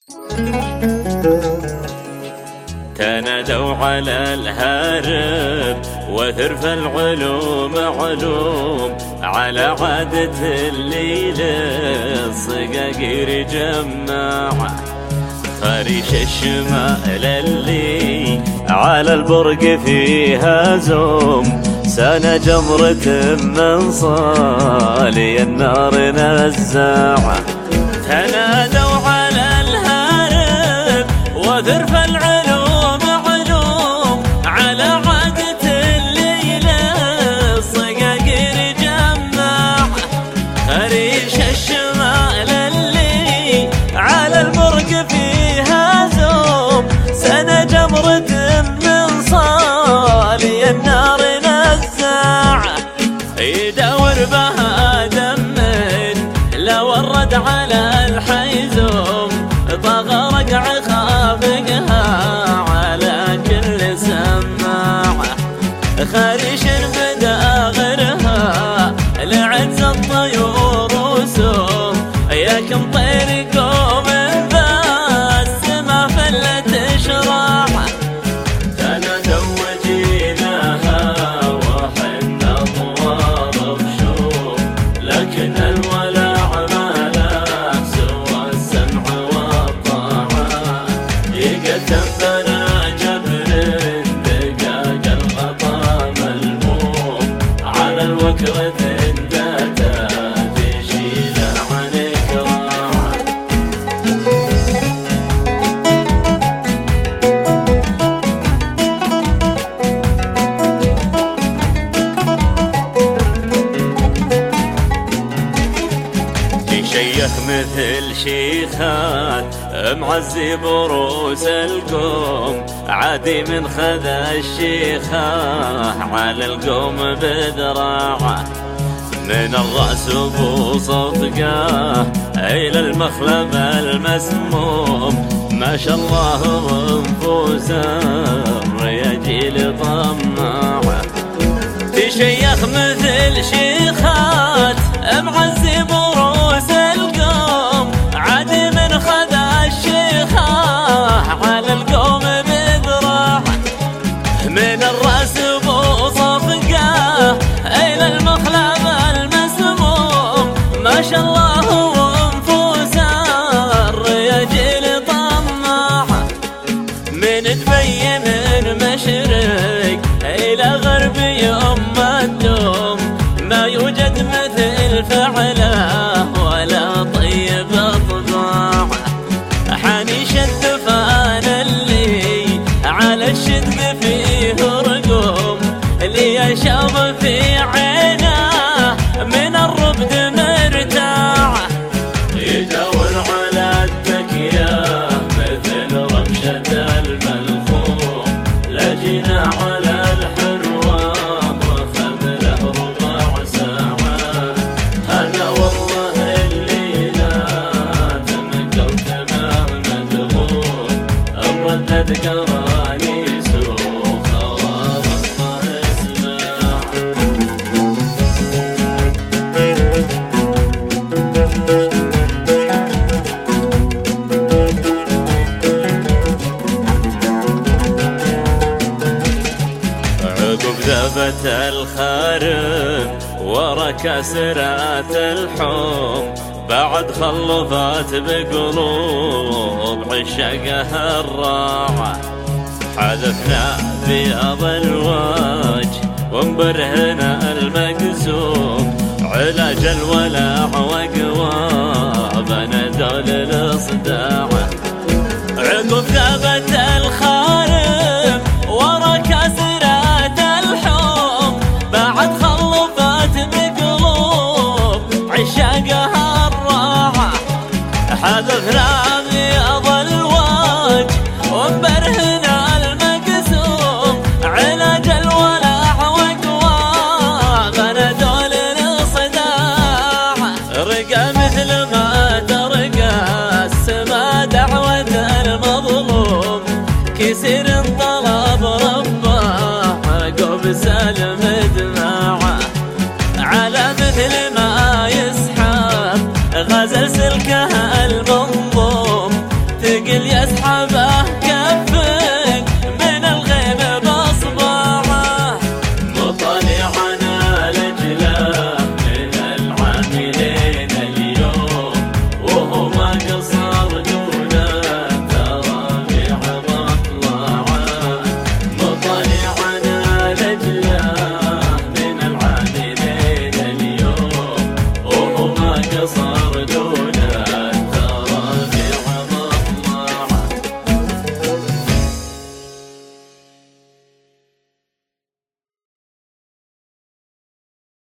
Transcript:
تنادوا على الهارب وثرف العلوم علوم، على عادة الليل الصقاقير جماعة. خريش الشمال اللي على البرق فيها زوم، سنة جمرة من صالي النار نزاعة. تنادوا على الهارب وثرف العلوم علوم، على عادة الليل الصقاقير جماعة. خريش الشمال اللي على البرق فيها زوم، سنة جمرة من صالي النار نزاعة. يدور بها دمن لو الرد على الحيزوم، طغى رقع خافقها على كل سماعة. خريش بدا غيرها لعز الطيور وسوم، ياكم طير قوم بس ما فلت شراعة. تنادوا وجيناها وحنا طوار بشوم، لكن الولع ما له سوى السمع والطاعة. يقدم بنا جبر دقاق الغطا ملموم، على الوكرة ذاته تشيل عن كراعة. شيخ مثل شيخات معزي بروس القوم، عادي من خذا الشيخة على القوم بذراعه. من الرأس بصدقه إلى المخلب المسموم، ما شاء الله انفوس الرياجيل طماعه. شيخ مثل شيخات معزي بروس القوم، عادي من خذا الشيخة على القوم بذراعه. من الرأس بصفقه إلى المخلب المسموم، ما شاء الله وانفوس الرياجيل طماعه. من دبي من مشرق إلى غرب يوم الدوم، ما يوجد مثل فعله ولا طيب طباعه. حنيش الدفان اللي على الشدق فيه رقوم، اللي يشاب في عينه من الربد مرتاعه. يدور على التكيه مثل رمشة الملخوم، لجنا على الحروة وخذ له ربع ساعة. أنا والله الليلة تمكرت ما مدغول، أردت كرانيس وخوار الله اسمع. عقب ذبت الخارم ورا كسرات الحوم، بعد خلفات بقلوب عشاقها الراعة. حذفنا بياض الوجه ومبرهنا المقسوم، علاج الولع وقوابنا دول الصداعة. عقب ذبت الخارم ورا كسرات الحوم، بعد خلفات بقلوب عشاقها الراعة. حذفنا بياض